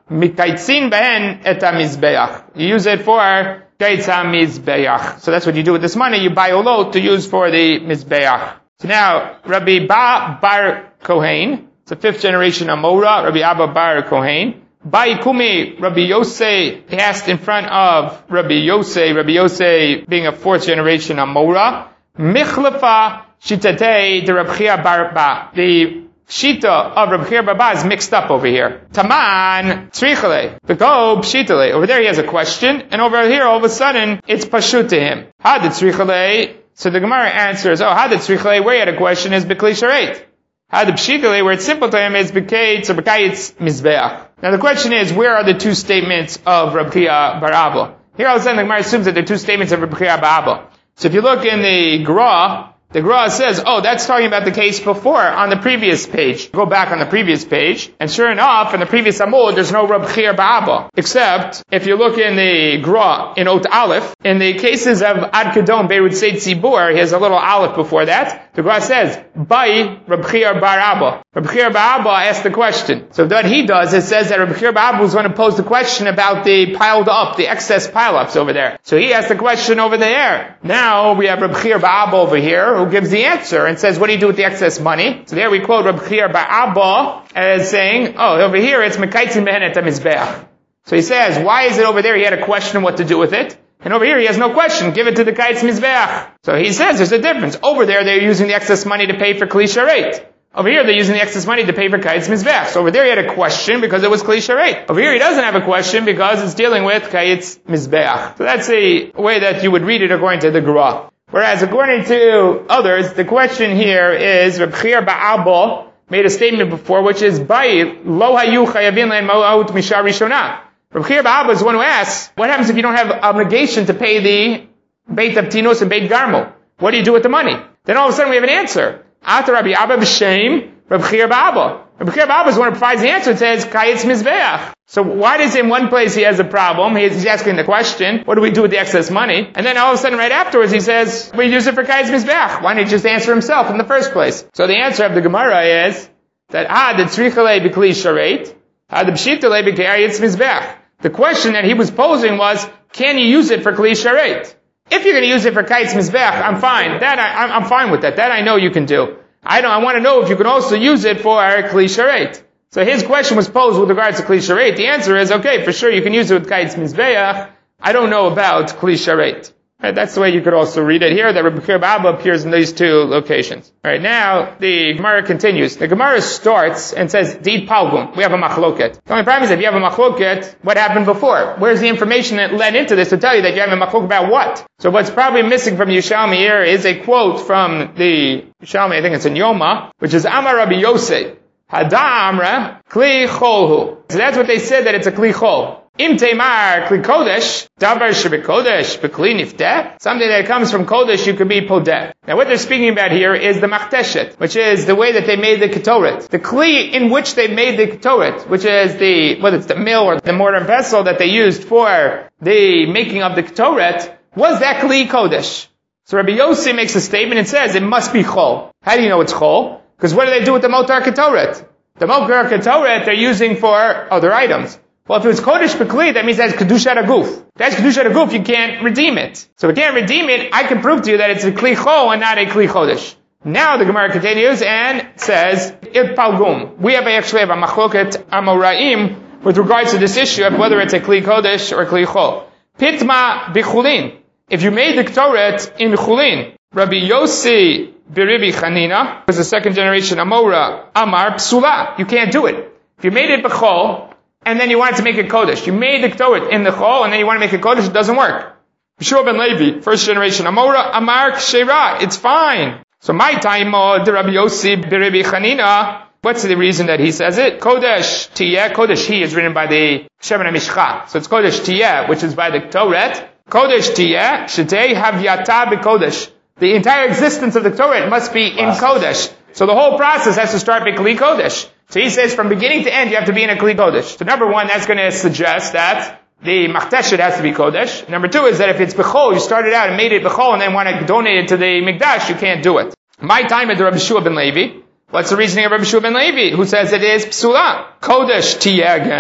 Mikaitzin behen et hamizbeach. You use it for kaitz hamizbeach. So that's what you do with this money. You buy olot to use for the mizbeach. So now, Rabbi Ba Bar Kohen, it's a fifth generation Amora, Rabbi Abba Bar Kohen. Ba'ikumi, Rabbi Yosei, he asked in front of Rabbi Yosei, Rabbi Yosei being a fourth generation Amora. Michlafa shitatei de Rabbi Chia Bar Ba. The Shita of Rabbi Chia Bar Ba is mixed up over here. Taman tzrichale. Beko pshitale. Over there he has a question, and over here all of a sudden it's pashut to him. Had tzrichale. So the Gemara answers, oh, had tzrichale, where he had a question is bekli sharet. Had pshitale, where it's simple to him is bekaitz or bekaitz mizbeach. Now the question is, where are the two statements of Rabbi Chia Bar Abba? Here all of a sudden the Gemara assumes that there are two statements of Rabbi Chia Bar Abba. So if you look in the Gra, the Gra says, oh, that's talking about the case before, on the previous page. Go back on the previous page, and sure enough, in the previous Amud, there's no Rabbi Chia Bar Abba. Except, if you look in the Gra, in Ot Aleph, in the cases of Ad Kedon, Beirut Seit Tzibur, he has a little Aleph before that. The Gra says, Bai Rabbi Chia Bar Abba. Rabbi Chia Bar Abba asked the question. So what he does, it says that Rabbi Chia Bar Abba was going to pose the question about the piled up, the excess pile-ups over there. So he asked the question over there. Now, we have Rabbi Chia Bar Abba over here, who gives the answer and says, what do you do with the excess money? So there we quote Rabbi Chia Bar Abba as saying, oh, over here it's Mekaitzin behen et hamizbeach. So he says, why is it over there he had a question what to do with it? And over here he has no question, give it to the kaitz mizbeach. So he says there's a difference. Over there they're using the excess money to pay for kli sharet. Over here they're using the excess money to pay for kaitz mizbeach. So over there he had a question because it was kli sharet. Over here he doesn't have a question because it's dealing with kaitz mizbeach. So that's the way that you would read it according to the Gra. Whereas according to others, the question here is, Rabbi Chia Bar Abba made a statement before, which is, Bai, lo hayu chayavin le'en ma'ut mishar rishonah. Rabbi Chia Bar Abba is the one who asks, what happens if you don't have obligation to pay the Beit Abtinus and Beit Garmo? What do you do with the money? Then all of a sudden we have an answer. Ata Rabbi Abba b'shem Rabbi Chia Bar Abba. Rabbi Chia Bar Abba is the one who provides the answer. It says, Kayetz Mizbeach. So why does in one place he has a problem? He's asking the question, what do we do with the excess money? And then all of a sudden right afterwards he says, we use it for Kayetz Mizbeach. Why didn't he just answer himself in the first place? So the answer of the Gemara is that, ah, the tzrichale b'kli sharet, ah, the b'shitale b'kayetz mizbeach. The question that he was posing was, can you use it for kli sharet? If you're going to use it for kayetz mizbeach, I'm fine. That I, I'm fine with that. That I know you can do. I don't, I want to know if you can also use it for kli sharet. So his question was posed with regards to kli sharet. The answer is, okay, for sure you can use it with kayetz mizbeach. I don't know about kli sharet. Right, that's the way you could also read it here, that Rabbi Chia Bar Abba appears in these two locations. Alright, now, the Gemara continues. The Gemara starts and says, Deed Palgum, we have a machloket. The only problem is if you have a machloket, what happened before? Where's the information that led into this to tell you that you have a machloket about what? So what's probably missing from Yerushalmi here is a quote from the Yerushalmi, I think it's in Yoma, which is Amar Rabbi Yosei, Hada Amra, Kli Cholhu. So that's what they said, that it's a Kli Chol. Im Teimar Kli Kodesh, Davar Shebe Kodesh, Bekli Nifteh. Something that comes from Kodesh, you could be Podeh. Now what they're speaking about here is the Machteshet, which is the way that they made the Ketoret. The Kli in which they made the Ketoret, which is the, whether it's the mill or the mortar and pestle that they used for the making of the Ketoret, was that Kli Kodesh. So Rabbi Yossi makes a statement and says it must be Chol. How do you know it's Chol? Because what do they do with the Motar Ketoret? The Motar Ketoret they're using for other items. Well, if it was Kodesh Bekli, that means that's Kedushat HaGuf. That's Kedushat HaGuf, you can't redeem it. So if you can't redeem it, I can prove to you that it's a Kli Chol and not a Kli Chodesh. Now the Gemara continues and says, If Palgum, we have actually have a Machloket Amoraim with regards to this issue of whether it's a Kli Kodesh or a Kli Chol. Pitma B'chulin. If you made the Ketoret in Chulin, Rabbi Yossi Biribi Chanina, was the second generation Amora, Amar Psula. You can't do it. If you made it B'chol, and then you wanted to make a Kodesh. You made the Ketoret in the Chol, and then you want to make a Kodesh, it doesn't work. Yeshua ben Levi, first generation Amora, Amar Kshera, it's fine. So my time, uh, the Rabbi Yossi Biribi Chanina, what's the reason that he says it? Kodesh Tiyeh, Kodesh He is written by the Shemen HaMishcha. So it's Kodesh Tiyeh, which is by the Ketoret. Kodesh Tiyeh, Shetei Havyata B'Kodesh. The entire existence of the Ketoret must be in Kodesh. So the whole process has to start with Kli Kodesh. So he says from beginning to end you have to be in a Kli Kodesh. So number one, that's going to suggest that the Machteshet has to be Kodesh. Number two is that if it's Bechol, you started out and made it Bechol and then want to donate it to the Mikdash, you can't do it. My time at the Rabbi Shua ben Levi. What's the reasoning of Rabbi Shua ben Levi? Who says it is Psula. Kodesh Tiyeh again.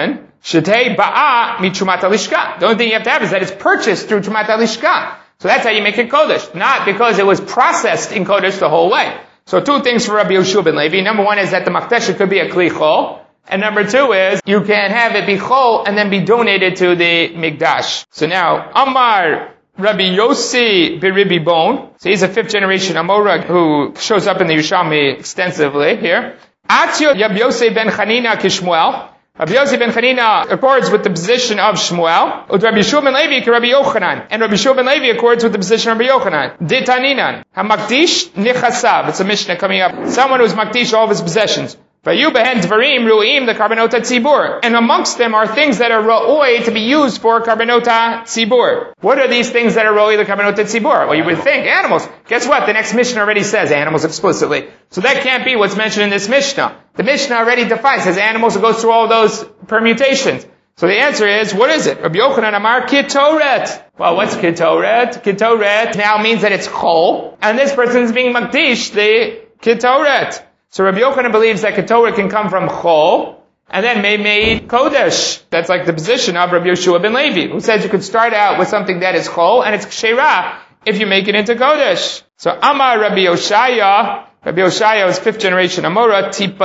Shetei ba'a mi Trumat HaLishka. The only thing you have to have is that it's purchased through Trumat HaLishka. So that's how you make it Kodesh. Not because it was processed in Kodesh the whole way. So two things for Rabbi Yehoshua ben Levi. Number one is that the Makdesha could be a Kli Chol. And number two is, you can have it be Chol and then be donated to the Mikdash. So now, Amar Rabbi Yossi Biribi Bon. So he's a fifth generation Amora who shows up in the Yerushalmi extensively here. Atio Rabbi Yossi ben Chanina Kishmuel. Rabbi Yossi ben Chanina accords with the position of Shmuel. Ut Rabbi Yehoshua ben Levi ke Rabbi Yochanan. And Rabbi Yehoshua ben Levi accords with the position of Rabbi Yochanan. Ditaninan. HaMakdish Nichasav. It's a Mishnah coming up. Someone who's Makdish all of his possessions. Vayu behen dvarim ru'im the karbanota tzibur. And amongst them are things that are ra'oi to be used for karbanota tzibur. What are these things that are ra'oi the karbanota tzibur? Well, you would think animals. Guess what? The next Mishnah already says animals explicitly. So that can't be what's mentioned in this Mishnah. The Mishnah already defines, says animals, it goes through all those permutations. So the answer is, what is it? Rabbi Yochanan Amar Kitoret. Well, what's Kitoret? Kitoret now means that it's chol, and this person is being makdish the Kitoret. So Rabbi Yochanan believes that Ketoret can come from Chol, and then may made Kodesh. That's like the position of Rabbi Yehoshua ben Levi, who says you could start out with something that is Chol, and it's Kshera if you make it into Kodesh. So Amar Rabbi Yoshaya, Rabbi Yoshaya is fifth generation Amora,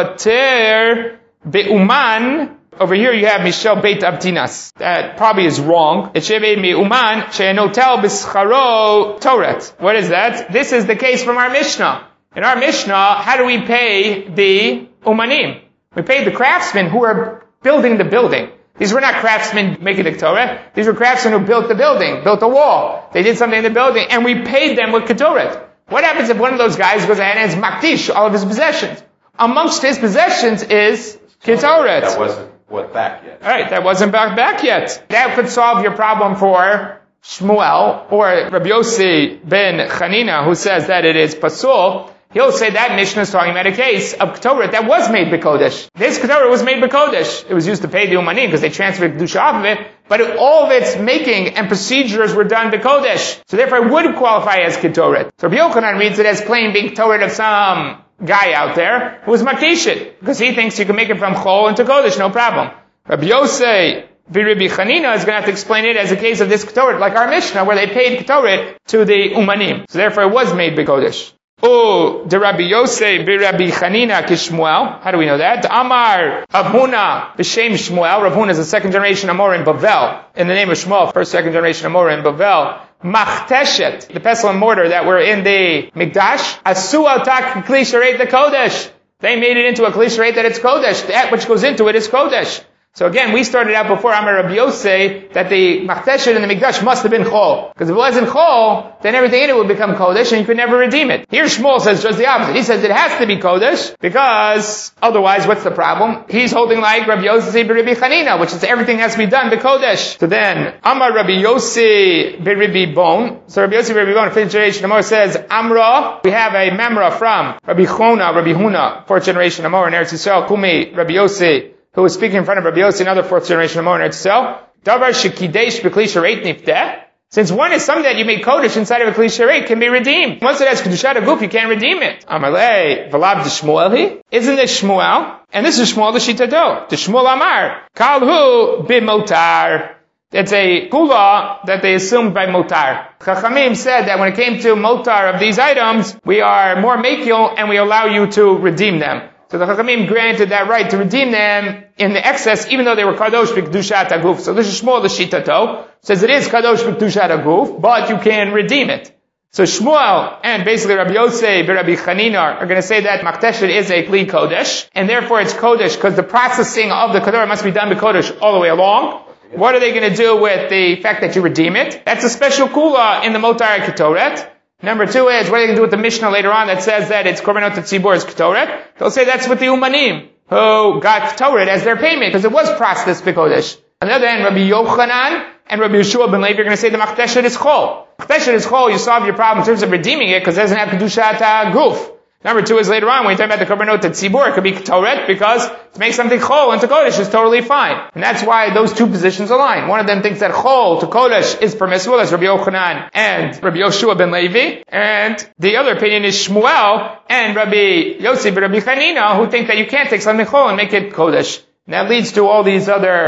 Tipater Be'uman. Over here you have Mishel Beit Abtinas. That probably is wrong. It should be Me'uman, She'enotel B'scharo Toret. What is that? This is the case from our Mishnah. In our Mishnah, how do we pay the umanim? We pay the craftsmen who are building the building. These were not craftsmen making the Torah. These were craftsmen who built the building, built a wall. They did something in the building, and we paid them with Ketoret. What happens if one of those guys goes ahead and has makdish all of his possessions? Amongst his possessions is Ketoret. That wasn't what back yet. Alright, that wasn't back back yet. That could solve your problem for Shmuel, or Rabbi Yossi ben Chanina, who says that it is Pasul. He'll say that Mishnah is talking about a case of Ketoret that was made b'Kodesh. This Ketoret was made b'Kodesh. It was used to pay the Umanim because they transferred Kedusha off of it, but it, all of its making and procedures were done b'Kodesh. So therefore it would qualify as Ketoret. So Rabbi Yochanan reads it as plain being Ketoret of some guy out there who was Makdishit, because he thinks you can make it from Chol into Kodesh, no problem. Rabbi Yosei Rabbi Chanina is going to have to explain it as a case of this Ketoret, like our Mishnah, where they paid Ketoret to the Umanim. So therefore it was made b'Kodesh. Oh, the Rabbi Yosei be Rabbi Chanina Kishmuel. How do we know that? The Amar Abhuna b'Shem Shmuel. Rav Huna is a second generation Amor in Bavel. In the name of Shmuel, first second generation Amor in Bavel. Machteshet, the pestle and mortar that were in the Mikdash. Asu al tak kli shareit the Kodesh. They made it into a kli shareit that it's Kodesh. That which goes into it is Kodesh. So again, we started out before Amar Rabbi Yosei that the Machteshet and the Mikdash must have been Chol. Because if it wasn't Chol, then everything in it would become Kodesh and you could never redeem it. Here Shmuel says just the opposite. He says it has to be Kodesh because otherwise what's the problem? He's holding like Rabbi Yosei B'Rabbi Chanina, which is everything has to be done b'Kodesh. So then, Amar Rabbi Yosei B'Rabbi Bon. So Rabbi Yosei B'Rabbi Bon, fifth generation Amor says, Amra, we have a memra from Rabbi Chona, Rabbi Huna, fourth generation Amor in Eretz Yisrael, Kumi, Rabbi Yosei, who was speaking in front of Rabbi Yossi, another fourth generation of Moran Eretz. Davar shekidesh b'kli shareit nifteh. Since one is something that you make kodesh inside of a kli shareit can be redeemed. Once it has kedushat aguf, you can't redeem it. Amalei v'lav d'shmuel hi. Isn't this Shmuel? And this is Shmuel l'shitado. The Shmuel Amar kalhu b'motar. It's a kula that they assumed by motar. Chachamim said that when it came to motar of these items, we are more makil and we allow you to redeem them. So the Chachamim granted that right to redeem them in the excess, even though they were kadosh b'kedushat aguf. So this is Shmuel l'shitato, says it is kadosh b'kedushat aguf, but you can redeem it. So Shmuel and basically Rabbi Yosei Rabbi Chanina are going to say that Machteshet is a kli kodesh, and therefore it's kodesh because the processing of the kedorah must be done b'kodesh all the way along. What are they going to do with the fact that you redeem it? That's a special kula in the Motar Ketoret. Number two is, what are they going to do with the Mishnah later on that says that it's Korbanot Tzibur is Ketoret? They'll say that's with the Umanim, who got Ketoret as their payment, because it was processed b'Kodesh. On the other hand, Rabbi Yochanan and Rabbi Yehoshua ben Levi are going to say the Machteshet is Chol. Machteshet is Chol, you solve your problem in terms of redeeming it, because it doesn't have Kedushat Guf. Number two is later on, when you talk about the Korbanot Tzibur, it could be Ketoret, because to make something Chol into Kodesh is totally fine. And that's why those two positions align. One of them thinks that Chol to Kodesh is permissible, that's Rabbi Yochanan and Rabbi Yehoshua ben Levi. And the other opinion is Shmuel and Rabbi Yossi ben Rabbi Chanina, who think that you can't take something Chol and make it Kodesh. And that leads to all these other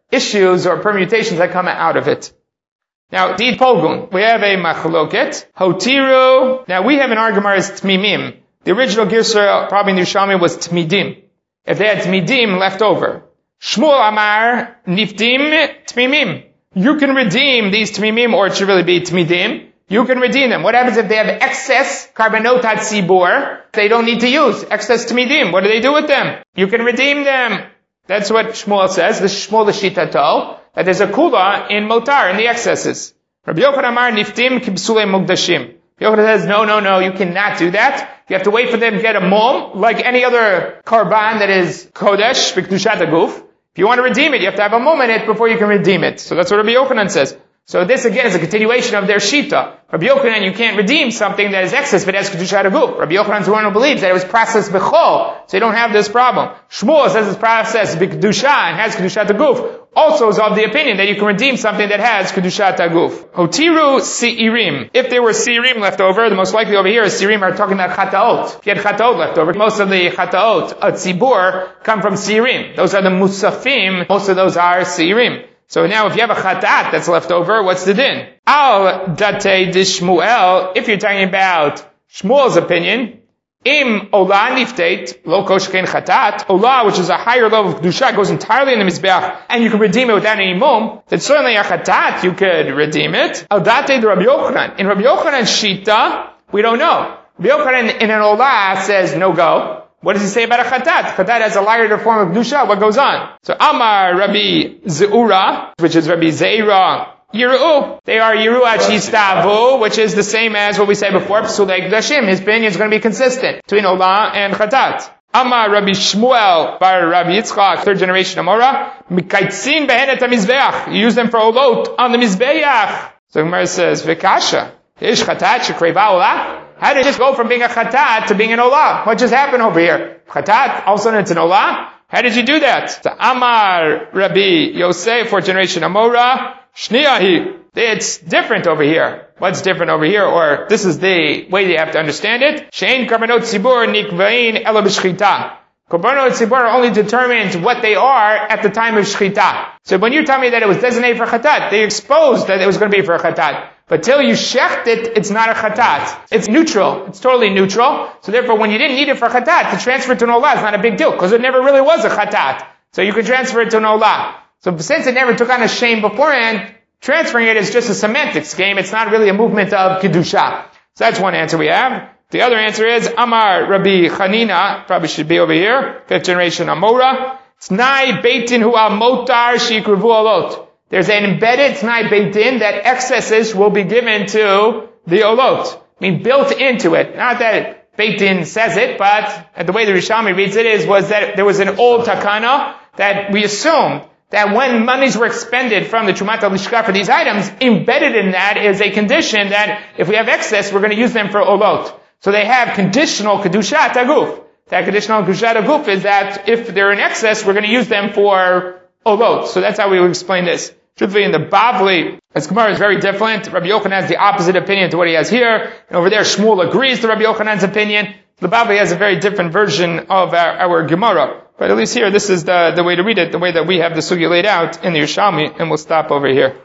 issues or permutations that come out of it. Now, Did Polgun, we have a machloket. Hotiru, now we have an argument as Tmimim. The original Girsa, probably in the Yerushalmi, was Tmidim. If they had Tmidim left over. Shmuel Amar, Niftim, Tmimim. You can redeem these Tmimim, or it should really be Tmidim. You can redeem them. What happens if they have excess Karbanot Tzibur? They don't need to use excess Tmidim. What do they do with them? You can redeem them. That's what Shmuel says. This is Shmuel L'Shitato. That there's a kula in motar, in the excesses. Rabbi Yochanan Amar Niftim Kibsule Mugdashim. Yochanan says, no, no, no, you cannot do that. You have to wait for them to get a mum, like any other karban that is kodesh, b'kedushat aguf. If you want to redeem it, you have to have a mum in it before you can redeem it. So that's what Rabbi Yochanan says. So this again is a continuation of their shita. Rabbi Yochanan, you can't redeem something that is excess but has kedushat aguf. Rabbi Yochanan is the one who believes that it was processed b'chol, so you don't have this problem. Shmuel says it's processed b'kedusha and has kedushat aguf. Also is of the opinion that you can redeem something that has kedushat aguf. Hotiru siirim. If there were siirim left over, the most likely over here is siirim are talking about chataot. If you had chataot left over, most of the chataot, a tzibur, come from siirim. Those are the musafim. Most of those are siirim. So now if you have a chatat that's left over, what's the din? Al date de Shmuel, if you're talking about Shmuel's opinion, im olah niftet, lo koshken chatat, olah, which is a higher level of kedusha, goes entirely in the mizbeach, and you can redeem it without any mum, then certainly a chatat, you could redeem it. Al date de Rabbi Yochanan. In Rabbi Yochanan's shita, we don't know. Rabbi Yochanan in an olah says no go. What does he say about a chatat? Chatat has a lighter form of kedusha. What goes on? So Amar Rabbi Zeura, which is Rabbi Zeira, Yiru. They are Yiruat Shistavu, which is the same as what we said before, Psulei Kedashim. His opinion is going to be consistent between olah and chatat. Amar Rabbi Shmuel bar Rabbi Yitzchak, third generation Amora, Mikaitzin behenet hamizbeach. You use them for olot on the mizbeach. So Gemara says, V'kasha, ish chatat shekreva olah. How did it just go from being a chatat to being an olah? What just happened over here? Chatat, all of a sudden it's an olah? How did you do that? So Amar Rabbi Yosef, fourth generation Amora, Shniyahi. It's different over here. What's different over here? Or this is the way you have to understand it. Shein karbanot tzibur nikvain elo b'shchita. Karbanot tzibur are only determined what they are at the time of shchita. So when you tell me that it was designated for chatat, they exposed that it was going to be for a chatat. But till you shecht it, it's not a chatat. It's neutral. It's totally neutral. So therefore, when you didn't need it for chatat, to transfer it to an olah is not a big deal, because it never really was a chatat. So you can transfer it to an olah. So since it never took on a shame beforehand, transferring it is just a semantics game. It's not really a movement of kedusha. So that's one answer we have. The other answer is Amar Rabbi Chanina, probably should be over here, fifth generation Amora. T'nai beitin hu al motar shikruvu alot. There's an embedded t'nai beitin that excesses will be given to the olot. I mean, built into it. Not that beitin says it, but the way the Rishami reads it is, was that there was an old takana that we assumed that when monies were expended from the Trumat al-Lishka for these items, embedded in that is a condition that if we have excess, we're going to use them for olot. So they have conditional kedushat aguf. That conditional kedushat aguf is that if they're in excess, we're going to use them for olot. So that's how we would explain this. Truthfully, in the Bavli, as Gemara is very different. Rabbi Yochanan has the opposite opinion to what he has here. And over there, Shmuel agrees to Rabbi Yochanan's opinion. The Bavli has a very different version of our, our Gemara. But at least here, this is the, the way to read it, the way that we have the sugya laid out in the Yerushalmi, and we'll stop over here.